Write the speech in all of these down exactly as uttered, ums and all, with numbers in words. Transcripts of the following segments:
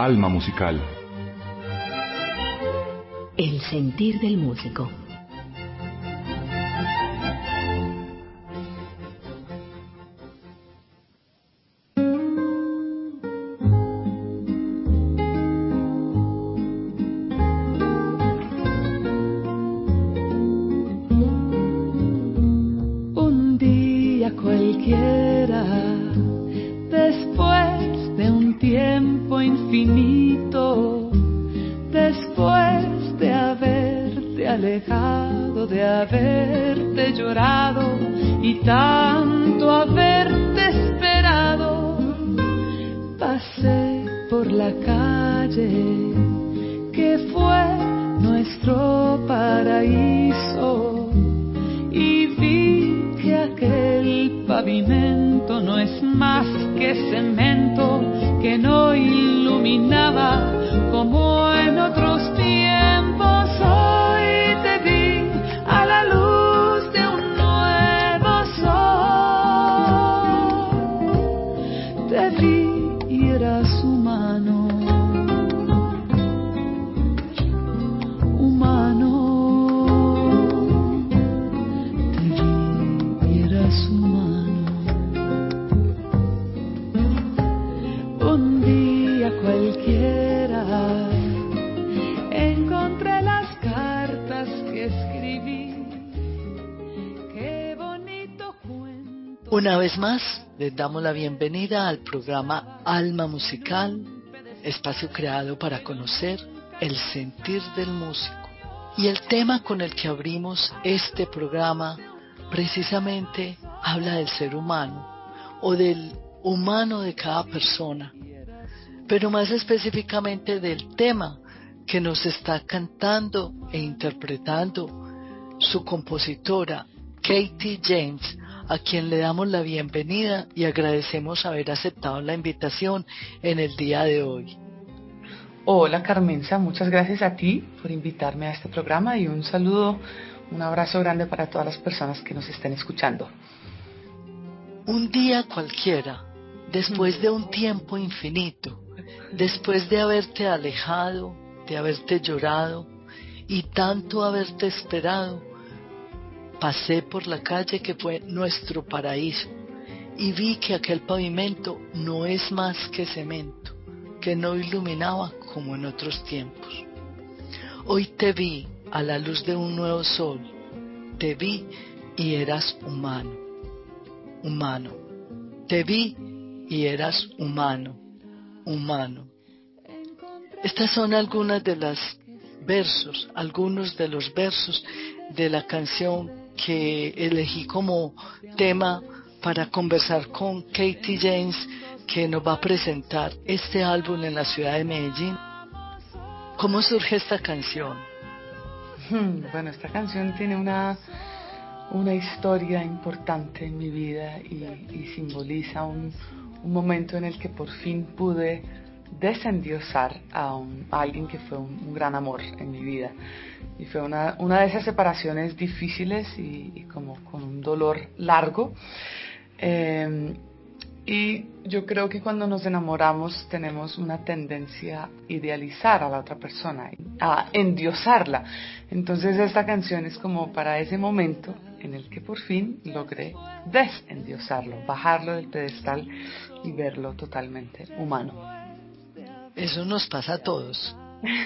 Alma Musical. El sentir del músico. Un día cualquiera, después de un tiempo infinito, después de haberte alejado, de haberte llorado y tanto haberte esperado, pasé por la calle que fue nuestro paraíso y vi que aquel pavimento no es más que cemento que no iluminaba como en otros tiempos. Hoy te vi a la luz de un nuevo sol, te vi y eras humano, humano, te vi y eras humano. Un día cualquiera encontré las cartas que escribí. Qué bonito cuento. Una vez más, les damos la bienvenida al programa Alma Musical, espacio creado para conocer el sentir del músico. Y el tema con el que abrimos este programa precisamente habla del ser humano o del humano de cada persona, pero más específicamente del tema que nos está cantando e interpretando su compositora Katie James, a quien le damos la bienvenida y agradecemos haber aceptado la invitación en el día de hoy. Hola Carmenza, muchas gracias a ti por invitarme a este programa y un saludo, un abrazo grande para todas las personas que nos estén escuchando. Un día cualquiera, después de un tiempo infinito, después de haberte alejado, de haberte llorado y tanto haberte esperado, pasé por la calle que fue nuestro paraíso y vi que aquel pavimento no es más que cemento, que no iluminaba como en otros tiempos. Hoy te vi a la luz de un nuevo sol, te vi y eras humano, humano, te vi y eras humano, humano. Estas son algunas de las versos, algunos de los versos de la canción que elegí como tema para conversar con Katie James, que nos va a presentar este álbum en la ciudad de Medellín. ¿Cómo surge esta canción? Bueno, esta canción tiene una, una historia importante en mi vida y, y simboliza un, un momento en el que por fin pude desendiosar a, un, a alguien que fue un, un gran amor en mi vida. Y fue una, una de esas separaciones difíciles y, y como con un dolor largo. Eh, y yo creo que cuando nos enamoramos tenemos una tendencia a idealizar a la otra persona, a endiosarla. Entonces esta canción es como para ese momento en el que por fin logré desendiosarlo, bajarlo del pedestal y verlo totalmente humano. Eso nos pasa a todos.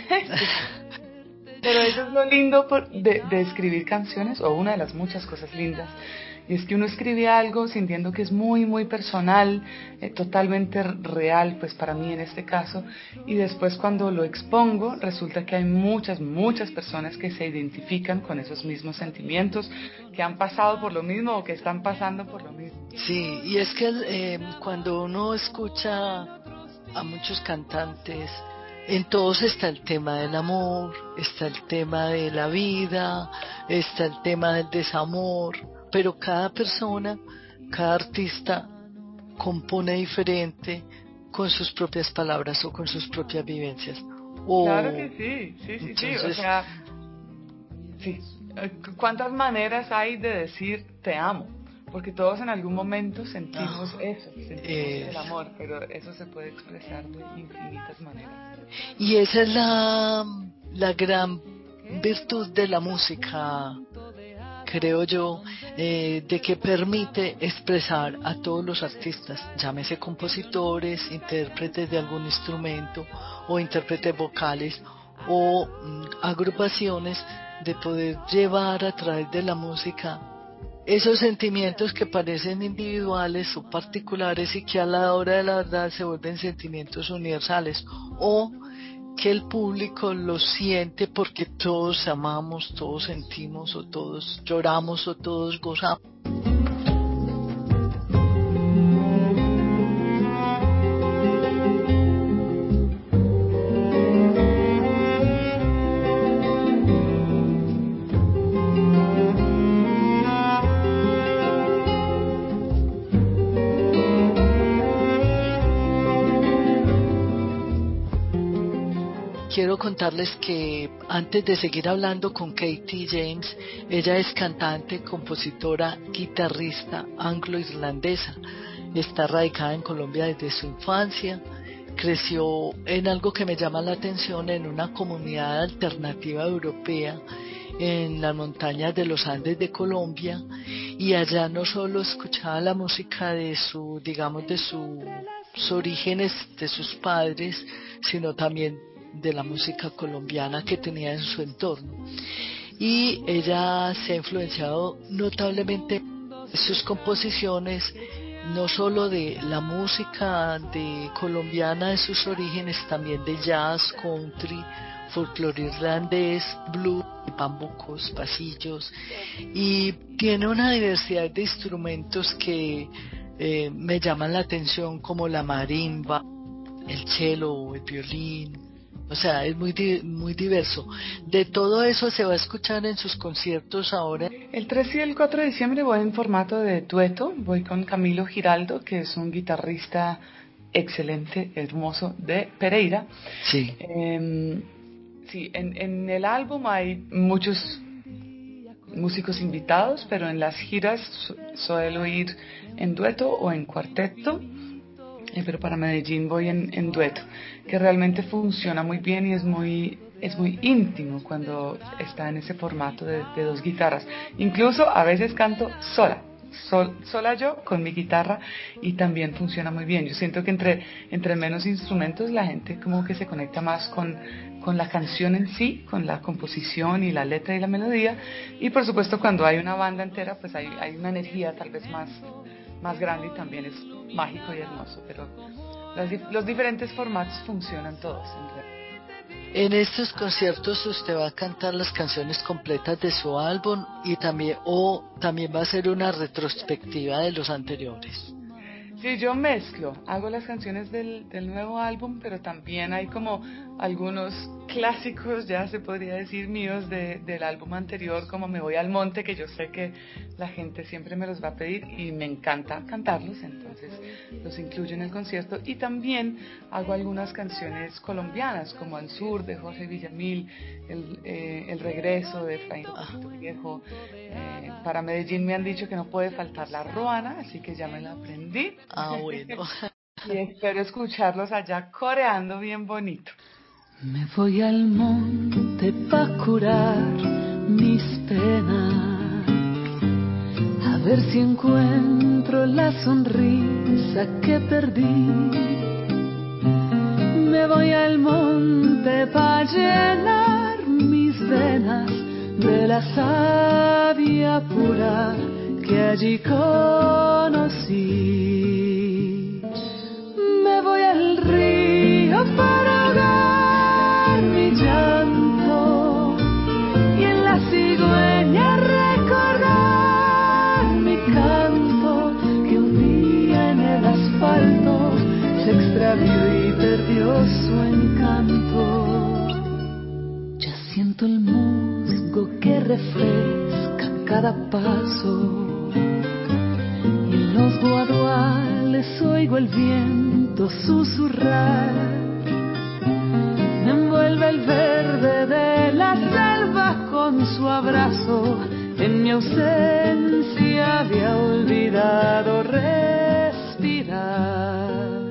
Pero eso es lo lindo por, de, de escribir canciones, o una de las muchas cosas lindas, y es que uno escribe algo sintiendo que es muy, muy personal, eh, totalmente real, pues para mí en este caso, y después cuando lo expongo, resulta que hay muchas, muchas personas que se identifican con esos mismos sentimientos, que han pasado por lo mismo o que están pasando por lo mismo. Sí, y es que eh, cuando uno escucha a muchos cantantes, en todos está el tema del amor, está el tema de la vida, está el tema del desamor, pero cada persona, cada artista compone diferente con sus propias palabras o con sus propias vivencias. O, claro que sí, sí, sí, entonces, sí, o sea, sí. ¿Cuántas maneras hay de decir te amo? porque todos en algún momento sentimos oh, eso, sentimos es... el amor, pero eso se puede expresar de infinitas maneras. Y esa es la, la gran virtud de la música, creo yo, eh, de que permite expresar a todos los artistas, llámese compositores, intérpretes de algún instrumento o intérpretes vocales o mm, agrupaciones, de poder llevar a través de la música esos sentimientos que parecen individuales o particulares y que a la hora de la verdad se vuelven sentimientos universales, o que el público los siente porque todos amamos, todos sentimos, o todos lloramos, o todos gozamos. Quiero contarles que antes de seguir hablando con Katie James, ella es cantante, compositora, guitarrista anglo-irlandesa. Está radicada en Colombia desde su infancia. Creció en algo que me llama la atención, en una comunidad alternativa europea en las montañas de los Andes de Colombia, y allá no solo escuchaba la música de su, digamos, de su, sus orígenes, de sus padres, sino también de la música colombiana que tenía en su entorno, y ella se ha influenciado notablemente en sus composiciones, no solo de la música de colombiana de sus orígenes, también de jazz, country, folclore irlandés, blues, bambucos, pasillos, y tiene una diversidad de instrumentos que eh, me llaman la atención, como la marimba, el cello, el violín. O sea, es muy muy diverso. De todo eso se va a escuchar en sus conciertos ahora. El tres y el cuatro de diciembre voy en formato de dueto. Voy con Camilo Giraldo, que es un guitarrista excelente, hermoso, de Pereira. Sí. Eh, sí, en, en el álbum hay muchos músicos invitados, pero en las giras su, suelo ir en dueto o en cuarteto. Eh, pero para Medellín voy en, en dueto, que realmente funciona muy bien y es muy, es muy íntimo cuando está en ese formato de, de dos guitarras. Incluso a veces canto sola, sol, sola yo con mi guitarra, y también funciona muy bien. Yo siento que entre, entre menos instrumentos la gente como que se conecta más con, con la canción en sí, con la composición y la letra y la melodía, y por supuesto cuando hay una banda entera pues hay, hay una energía tal vez más, más grande, y también es mágico y hermoso, pero los, los diferentes formatos funcionan todos en realidad. En estos conciertos usted va a cantar las canciones completas de su álbum, y también o también va a ser una retrospectiva de los anteriores. Sí, yo mezclo, hago las canciones del, del nuevo álbum, pero también hay como algunos clásicos, ya se podría decir, míos de, del álbum anterior, como Me Voy al Monte, que yo sé que la gente siempre me los va a pedir y me encanta cantarlos, entonces los incluyo en el concierto. Y también hago algunas canciones colombianas, como Al Sur, de Jorge Villamil, El, eh, el Regreso, de Efraín Poquito Viejo. Eh, para Medellín me han dicho que no puede faltar La Ruana, así que ya me la aprendí. Ah, bueno. Y espero escucharlos allá coreando bien bonito. Me voy al monte pa' curar mis penas, a ver si encuentro la sonrisa que perdí. Me voy al monte pa' llenar mis venas de la savia pura que allí conocí. Me voy al río para ahogar mi llanto y en la cigüeña recordar mi canto, que un día en el asfalto se extravió y perdió su encanto. Ya siento el musgo que refresca cada paso, y en los guaduales oigo el viento susurrar. Me envuelve el verde de la selva con su abrazo, en mi mi ausencia había olvidado respirar.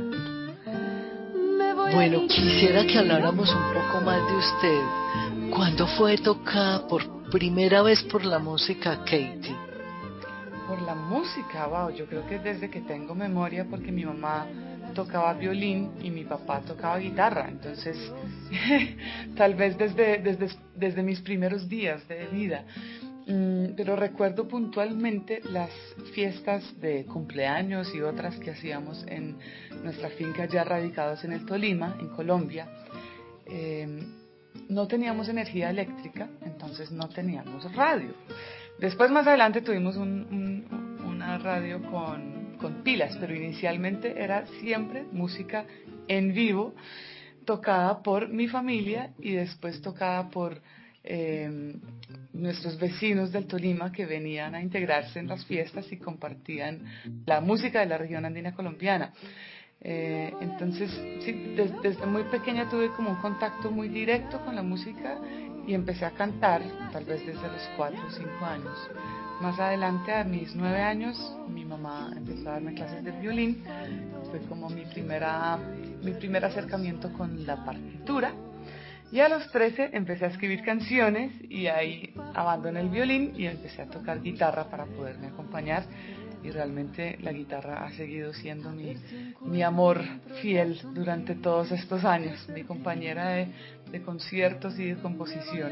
Bueno, quisiera que habláramos un poco más de usted. ¿Cuándo fue tocada por primera vez por la música, Katie? Por la música, wow, yo creo que desde que tengo memoria, porque mi mamá tocaba violín y mi papá tocaba guitarra, entonces tal vez desde, desde, desde mis primeros días de vida. Mm, pero recuerdo puntualmente las fiestas de cumpleaños y otras que hacíamos en nuestra finca ya radicados en el Tolima, en Colombia. Eh, no teníamos energía eléctrica, entonces no teníamos radio. Después más adelante tuvimos un, un, una radio con, con pilas, pero inicialmente era siempre música en vivo, tocada por mi familia y después tocada por eh, nuestros vecinos del Tolima que venían a integrarse en las fiestas y compartían la música de la región andina colombiana. Eh, entonces, sí, des, desde muy pequeña tuve como un contacto muy directo con la música y empecé a cantar, tal vez desde los cuatro o cinco años. Más adelante, a mis nueve años, mi mamá empezó a darme clases de violín. Fue como mi, primera, mi primer acercamiento con la partitura. Y a los trece empecé a escribir canciones y ahí abandoné el violín y empecé a tocar guitarra para poderme acompañar. Y realmente la guitarra ha seguido siendo mi, mi amor fiel durante todos estos años, mi compañera de, de conciertos y de composición.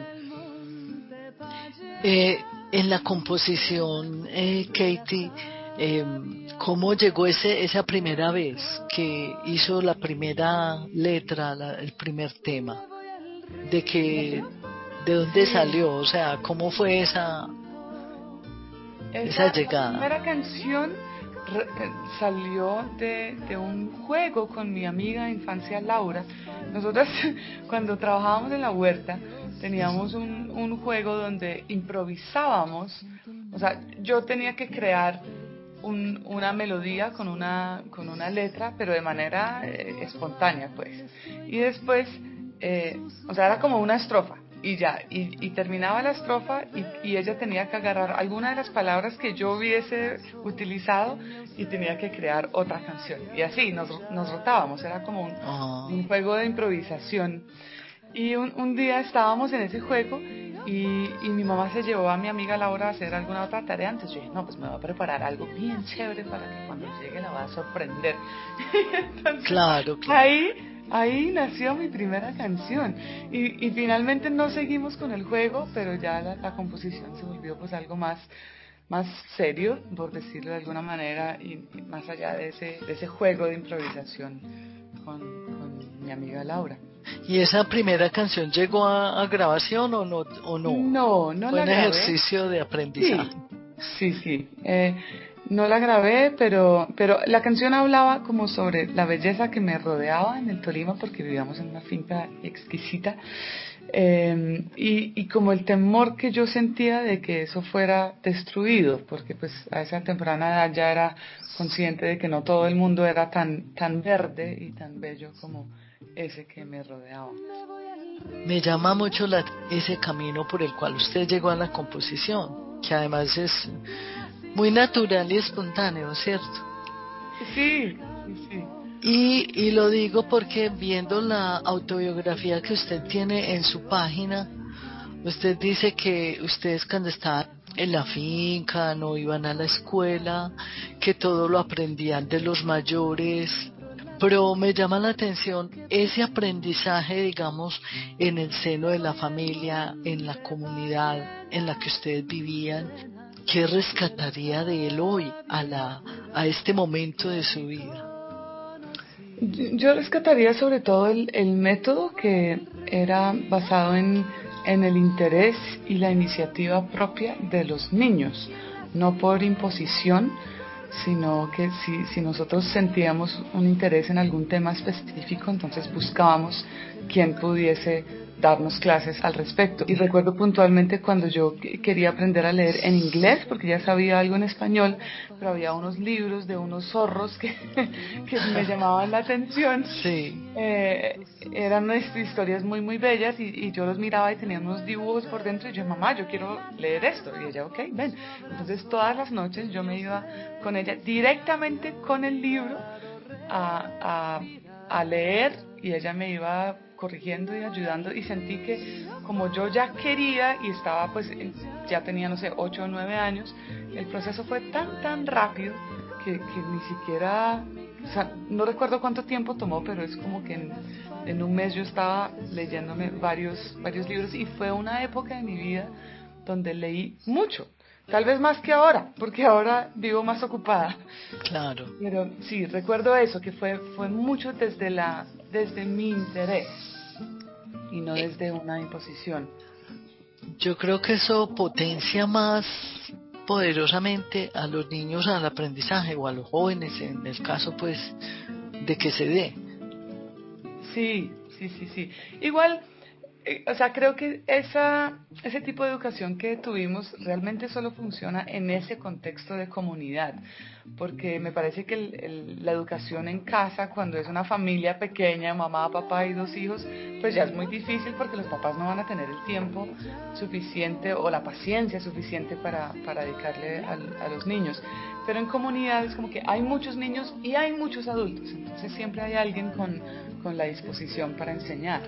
Eh, en la composición, eh, Katie, eh, ¿cómo llegó ese, esa primera vez que hizo la primera letra, la, el primer tema? ¿De que, de dónde salió? O sea, ¿cómo fue esa... Esa, esa llegada? la primera canción re, salió de, de un juego con mi amiga de infancia Laura. Nosotras cuando trabajábamos en la huerta teníamos un, un juego donde improvisábamos, o sea, yo tenía que crear un, una melodía con una, con una letra, pero de manera eh, espontánea, pues. Y después, eh, o sea, era como una estrofa. Y ya, y, y terminaba la estrofa y, y ella tenía que agarrar alguna de las palabras que yo hubiese utilizado y tenía que crear otra canción. Y así nos, nos rotábamos, era como un, oh. un juego de improvisación. Y un, un día estábamos en ese juego y, y mi mamá se llevó a mi amiga Laura a hacer alguna otra tarea. Entonces yo dije, no, pues me voy a preparar algo bien chévere para que cuando llegue la va a sorprender. Entonces, claro, claro. Ahí... Ahí nació mi primera canción y, y finalmente no seguimos con el juego, pero ya la, la composición se volvió pues algo más, más serio, por decirlo de alguna manera, y, y más allá de ese, de ese juego de improvisación con, con mi amiga Laura. ¿Y esa primera canción llegó a, a grabación o no? O no? No, no Fue la un grabé. ejercicio de aprendizaje. Sí, sí, sí. Eh, No la grabé, pero, pero la canción hablaba como sobre la belleza que me rodeaba en el Tolima, porque vivíamos en una finca exquisita, eh, y, y como el temor que yo sentía de que eso fuera destruido, porque pues a esa temprana edad ya era consciente de que no todo el mundo era tan, tan verde y tan bello como ese que me rodeaba. Me llama mucho la, ese camino por el cual usted llegó a la composición, que además es muy natural y espontáneo, ¿cierto? Sí, sí, sí. Y, y lo digo porque viendo la autobiografía que usted tiene en su página, usted dice que ustedes cuando estaban en la finca no iban a la escuela, que todo lo aprendían de los mayores, pero me llama la atención ese aprendizaje, digamos, en el seno de la familia, en la comunidad en la que ustedes vivían. ¿Qué rescataría de él hoy a, la, a este momento de su vida? Yo rescataría sobre todo el, el método que era basado en, en el interés y la iniciativa propia de los niños, no por imposición, sino que si, si nosotros sentíamos un interés en algún tema específico, entonces buscábamos quien pudiese darnos clases al respecto. Y recuerdo puntualmente cuando yo quería aprender a leer en inglés, porque ya sabía algo en español, pero había unos libros de unos zorros que, que me llamaban la atención. Sí. Eh, eran historias muy muy bellas y, y yo los miraba y tenían unos dibujos por dentro y yo, mamá, yo quiero leer esto. Y ella, ok, ven. Entonces todas las noches yo me iba con ella directamente con el libro a, a, a leer, y ella me iba corrigiendo y ayudando, y sentí que como yo ya quería y estaba pues ya tenía no sé ocho o nueve años, el proceso fue tan tan rápido que, que ni siquiera, o sea, no recuerdo cuánto tiempo tomó, pero es como que en, en un mes yo estaba leyéndome varios varios libros, y fue una época de mi vida donde leí mucho. Tal vez más que ahora, porque ahora vivo más ocupada. Claro. Pero sí, recuerdo eso, que fue, fue mucho desde, la, desde mi interés y no desde una imposición. Yo creo que eso potencia más poderosamente a los niños al aprendizaje, o a los jóvenes, en el caso pues de que se dé. Sí, sí, sí, sí. Igual, eh, o sea, creo que esa, ese tipo de educación que tuvimos realmente solo funciona en ese contexto de comunidad, porque me parece que el, el, la educación en casa, cuando es una familia pequeña, mamá, papá y dos hijos, pues ya es muy difícil, porque los papás no van a tener el tiempo suficiente o la paciencia suficiente para, para dedicarle a, a los niños. Pero en comunidades como que hay muchos niños y hay muchos adultos, entonces siempre hay alguien con, con la disposición para enseñar.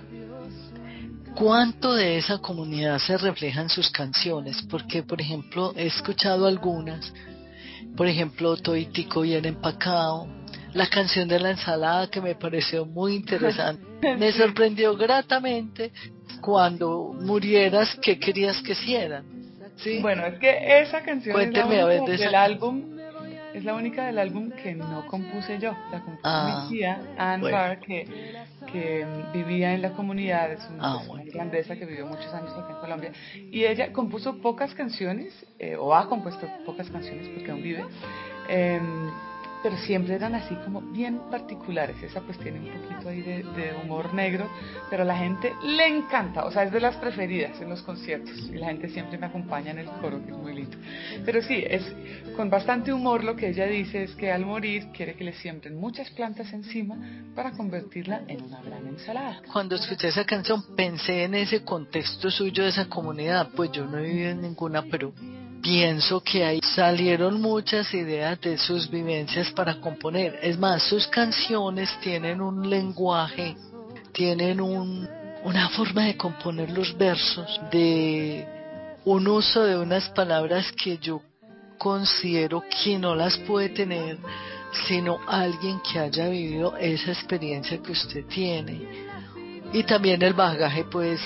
¿Cuánto de esa comunidad se refleja en sus canciones? Porque, por ejemplo, he escuchado algunas, por ejemplo, Toitico bien empacado, la canción de la ensalada, que me pareció muy interesante. Me Sí. sorprendió gratamente. Cuando murieras, ¿qué querías que hicieran? ¿Sí? Bueno, es que esa canción es la Cuénteme a ver única de esa del canción. álbum, es la única del álbum que no compuse yo, la compuso mi Ah, tía Ann bueno, Barr, que, que vivía en la comunidad, es, un, ah, es una bueno. irlandesa que vivió muchos años acá en Colombia, y ella compuso pocas canciones, eh, o ha compuesto pocas canciones porque aún vive, eh, pero siempre eran así como bien particulares. Esa pues tiene un poquito ahí de, de humor negro, pero a la gente le encanta, o sea, es de las preferidas en los conciertos, y la gente siempre me acompaña en el coro, que es muy lindo. Pero sí, es con bastante humor. Lo que ella dice es que al morir quiere que le siembren muchas plantas encima para convertirla en una gran ensalada. Cuando escuché esa canción pensé en ese contexto suyo de esa comunidad. Pues yo no he vivido en ninguna, pero pienso que ahí salieron muchas ideas de sus vivencias para componer. Es más, sus canciones tienen un lenguaje, tienen un, una forma de componer los versos, de un uso de unas palabras que yo considero que no las puede tener sino alguien que haya vivido esa experiencia que usted tiene. Y también el bagaje pues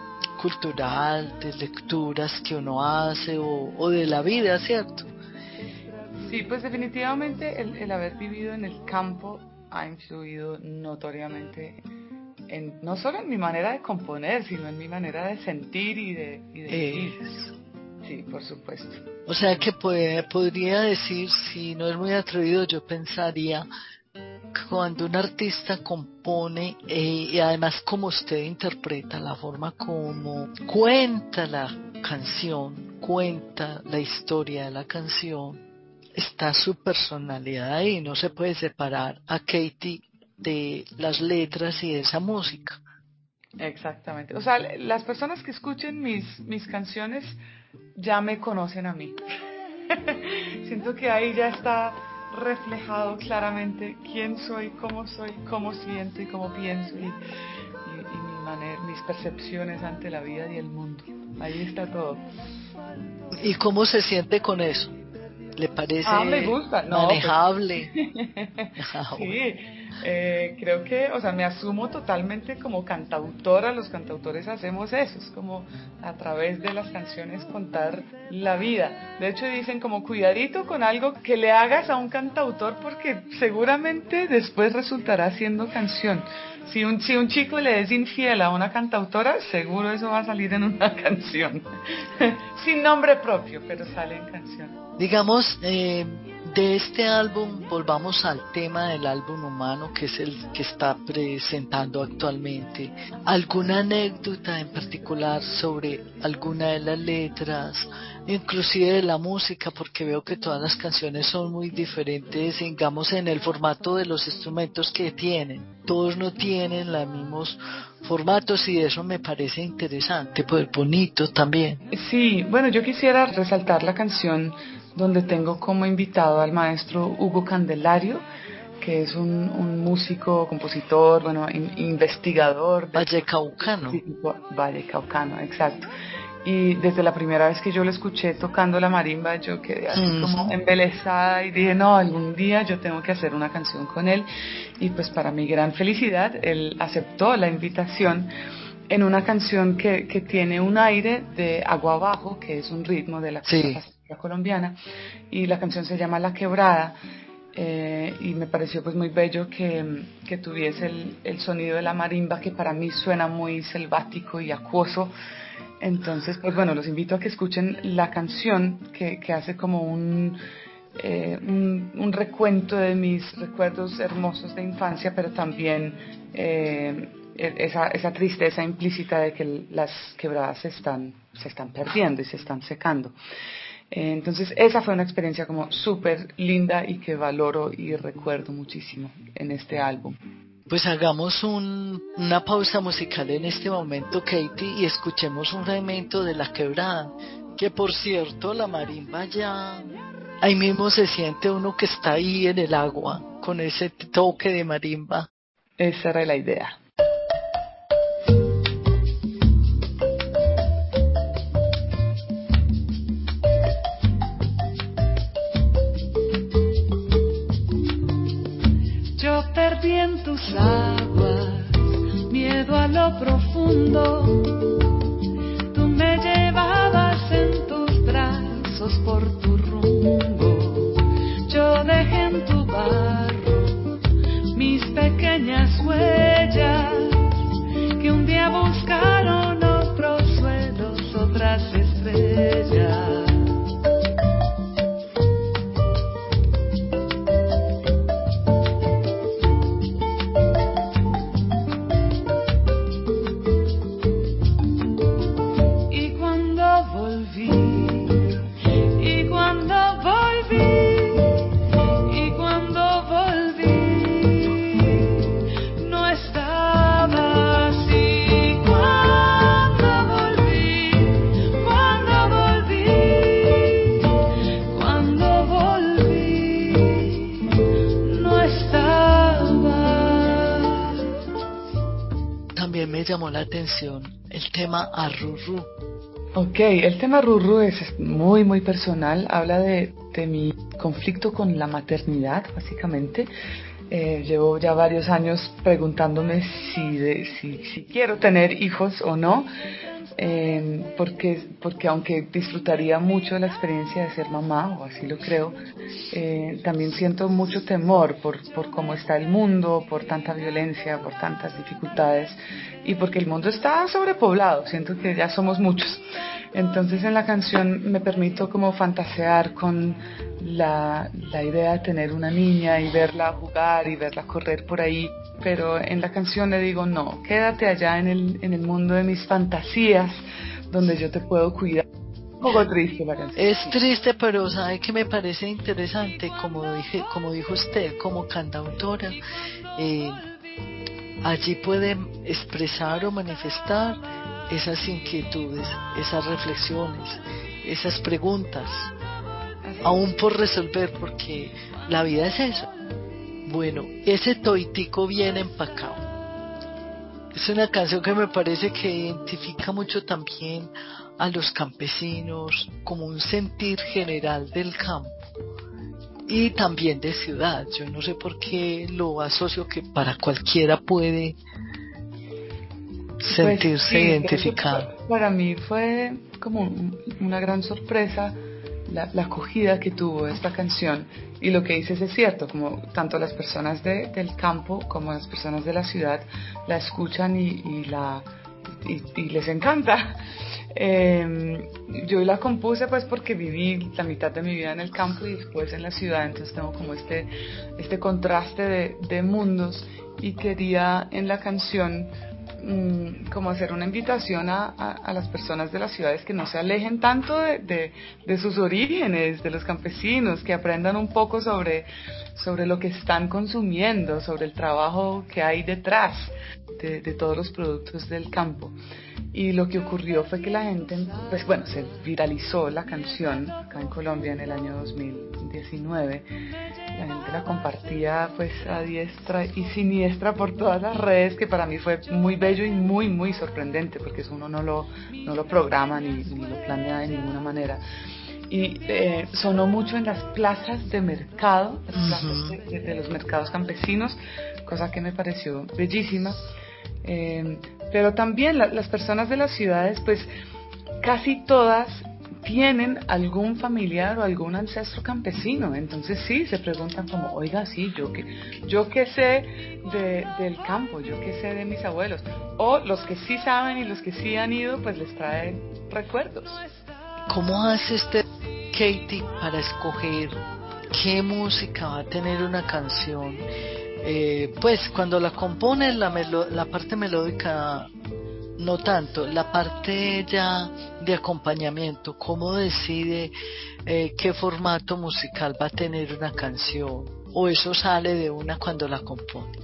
cultural, de lecturas que uno hace, o, o de la vida, ¿cierto? Sí, pues definitivamente el, el haber vivido en el campo ha influido notoriamente en, no solo en mi manera de componer, sino en mi manera de sentir y de, y de vivir. Es, Sí, por supuesto. o sea que puede, podría decir, si no es muy atrevido, yo pensaría, cuando un artista compone, eh, y además como usted interpreta, la forma como cuenta la canción, cuenta la historia de la canción, está su personalidad ahí. No se puede separar a Katie de las letras y de esa música. Exactamente. O sea, las personas que escuchen mis, mis canciones ya me conocen a mí. Siento que ahí ya está reflejado claramente quién soy, cómo soy, cómo siento y cómo pienso, y, y, y mi manera, mis percepciones ante la vida y el mundo. Ahí está todo. ¿Y cómo se siente con eso? ¿Le Ah, me parece gusta. No, pues manejable? Ah, sí, bueno. eh, creo que, o sea, me asumo totalmente como cantautora. Los cantautores hacemos eso, es como a través de las canciones contar la vida. De hecho dicen como cuidadito con algo que le hagas a un cantautor, porque seguramente después resultará siendo canción. Si un, si un chico le es infiel a una cantautora, seguro eso va a salir en una canción. Sin nombre propio, pero sale en canción. Digamos, eh, de este álbum volvamos al tema del álbum humano, que es el que está presentando actualmente. ¿Alguna anécdota en particular sobre alguna de las letras, inclusive de la música? Porque veo que todas las canciones son muy diferentes, digamos, en el formato de los instrumentos que tienen. Todos no tienen los mismos formatos y eso me parece interesante, pues bonito también. Sí, bueno, yo quisiera resaltar la canción donde tengo como invitado al maestro Hugo Candelario, que es un, un músico, compositor, bueno, in, investigador. Vallecaucano. Sí, Vallecaucano, exacto. Y desde la primera vez que yo lo escuché tocando la marimba, yo quedé así uh-huh. como embelesada y dije, no, algún día yo tengo que hacer una canción con él. Y pues para mi gran felicidad, él aceptó la invitación en una canción que, que tiene un aire de agua abajo, que es un ritmo de la cultura sí. colombiana, y la canción se llama La Quebrada. Eh, y me pareció pues muy bello que, que tuviese el, el sonido de la marimba, que para mí suena muy selvático y acuoso. Entonces, pues bueno, los invito a que escuchen la canción que, que hace como un, eh, un, un recuento de mis recuerdos hermosos de infancia, pero también eh, esa, esa tristeza implícita de que las quebradas se están, se están perdiendo y se están secando. Eh, entonces, esa fue una experiencia como súper linda y que valoro y recuerdo muchísimo en este álbum. Pues hagamos un, una pausa musical en este momento, Katie, y escuchemos un fragmento de La Quebrada, que por cierto la marimba ya, ahí mismo se siente uno que está ahí en el agua, con ese toque de marimba. Esa era la idea. Yo perdí en tus aguas miedo a lo profundo. Tú me llevabas en tus brazos por tu rumbo. Yo dejé en tu barro mis pequeñas huellas que un día buscaron otros suelos, otras estrellas. Me llamó la atención el tema Arrurú. Ok, el tema Arrurú es muy muy personal, habla de, de mi conflicto con la maternidad, básicamente. Eh, llevo ya varios años preguntándome si, de, si, si quiero tener hijos o no, eh, porque, porque aunque disfrutaría mucho la experiencia de ser mamá, o así lo creo, eh, también siento mucho temor por, por cómo está el mundo, por tanta violencia, por tantas dificultades, y porque el mundo está sobrepoblado, siento que ya somos muchos. Entonces en la canción me permito como fantasear con la, la idea de tener una niña y verla jugar y verla correr por ahí, pero en la canción le digo no, quédate allá en el, en el mundo de mis fantasías donde yo te puedo cuidar. Un poco triste la canción. Es triste, pero sabe que me parece interesante, como dije, como dijo usted, como cantautora, eh, allí puede expresar o manifestar esas inquietudes, esas reflexiones, esas preguntas, aún por resolver, porque la vida es eso. Bueno, ese toitico bien empacado. Es una canción que me parece que identifica mucho también a los campesinos, como un sentir general del campo y también de ciudad. Yo no sé por qué lo asocio, que para cualquiera puede sentirse pues sí, identificado. Para mí fue como un, una gran sorpresa la, la acogida que tuvo esta canción, y lo que dices es cierto, como tanto las personas de, del campo como las personas de la ciudad la escuchan y, y, la, y, y les encanta. Eh, yo la compuse pues porque viví la mitad de mi vida en el campo y después en la ciudad, entonces tengo como este, este contraste de, de mundos, y quería en la canción mmm, como hacer una invitación a, a, a las personas de las ciudades que no se alejen tanto de, de, de sus orígenes, de los campesinos, que aprendan un poco sobre, sobre lo que están consumiendo, sobre el trabajo que hay detrás de, de todos los productos del campo. Y lo que ocurrió fue que la gente, pues bueno, se viralizó la canción acá en Colombia en el año dos mil diecinueve. La gente la compartía pues a diestra y siniestra por todas las redes, que para mí fue muy bello y muy muy sorprendente, porque eso uno no lo, no lo programa ni, ni lo planea de ninguna manera. Y eh, sonó mucho en las plazas de mercado, las plazas de, de, de los mercados campesinos, cosa que me pareció bellísima. Eh, pero también la, las personas de las ciudades, pues casi todas tienen algún familiar o algún ancestro campesino, entonces sí, se preguntan como, oiga, sí, yo que yo qué sé de, del campo, yo qué sé de mis abuelos, o los que sí saben y los que sí han ido, pues les trae recuerdos. ¿Cómo hace usted, Katie, para escoger qué música va a tener una canción? Eh, pues cuando la compone, la, melo- la parte melódica no tanto, la parte ya de acompañamiento, ¿cómo decide eh, qué formato musical va a tener una canción? ¿O eso sale de una cuando la compone?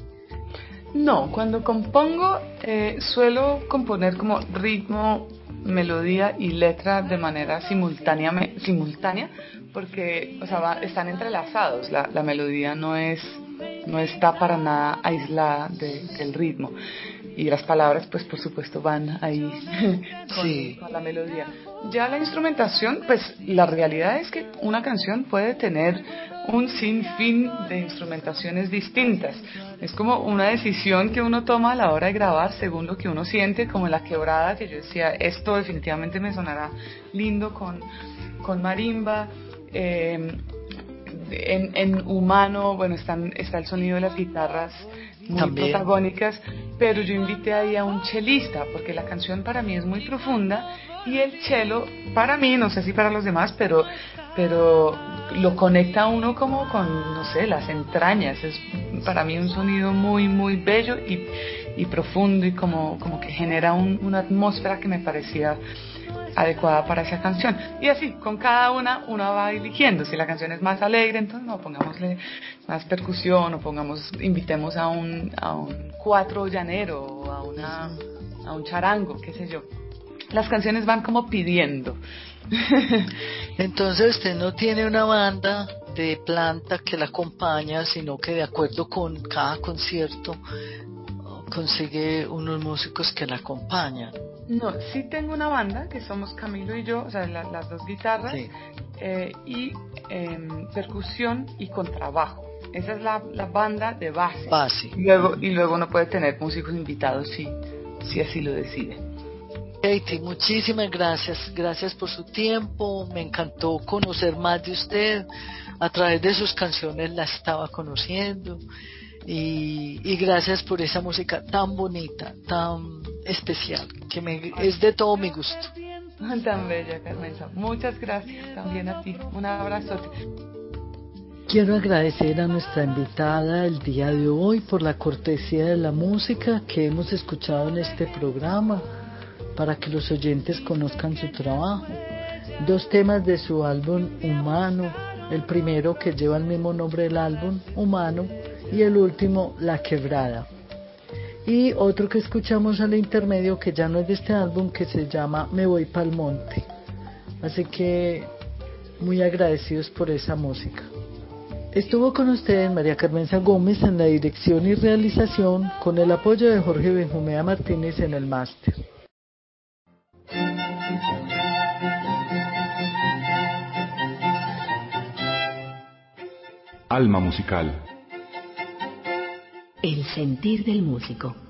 No, cuando compongo eh, suelo componer como ritmo, melodía y letra de manera simultánea, simultánea porque o sea, va, están entrelazados, la, la melodía no es no está para nada aislada de, del ritmo, y las palabras pues por supuesto van ahí con, Sí. con la melodía. Ya la instrumentación, pues la realidad es que una canción puede tener un sinfín de instrumentaciones distintas. Es como una decisión que uno toma a la hora de grabar según lo que uno siente, como en La Quebrada, que yo decía, esto definitivamente me sonará lindo con, con marimba. Eh, en, en Humano, bueno, están, está el sonido de las guitarras muy También. protagónicas, pero yo invité ahí a un chelista, porque la canción para mí es muy profunda, y el chelo, para mí, no sé si para los demás, pero, pero lo conecta a uno como con, no sé, las entrañas. Es para mí un sonido muy, muy bello y, y profundo, y como, como que genera un, una atmósfera que me parecía adecuada para esa canción. Y así, con cada una, uno va eligiendo. Si la canción es más alegre, entonces no, pongámosle más percusión, o pongamos, invitemos a un, a un cuatro llanero, o a, una, a un charango, qué sé yo. Las canciones van como pidiendo. Entonces usted no tiene una banda de planta que la acompaña, sino que de acuerdo con cada concierto consigue unos músicos que la acompañan. No, sí tengo una banda, que somos Camilo y yo, o sea, la, las dos guitarras, Sí. eh, y eh, percusión y contrabajo. Esa es la, la banda de base. Base. Y luego, y luego uno puede tener músicos invitados si, si así lo decide. Katie, muchísimas gracias. Gracias por su tiempo. Me encantó conocer más de usted. A través de sus canciones la estaba conociendo. Y, y gracias por esa música tan bonita, tan especial, que me, es de todo mi gusto. Tan bella, Carmenza. Muchas gracias también a ti. Un abrazote. Quiero agradecer a nuestra invitada el día de hoy por la cortesía de la música que hemos escuchado en este programa, para que los oyentes conozcan su trabajo. Dos temas de su álbum Humano, el primero que lleva el mismo nombre del álbum, Humano, y el último, La Quebrada. Y otro que escuchamos al intermedio, que ya no es de este álbum, que se llama Me Voy Pa'l Monte. Así que muy agradecidos por esa música. Estuvo con ustedes María Carmenza Gómez en la dirección y realización, con el apoyo de Jorge Benjumea Martínez en el máster. El sentir del músico.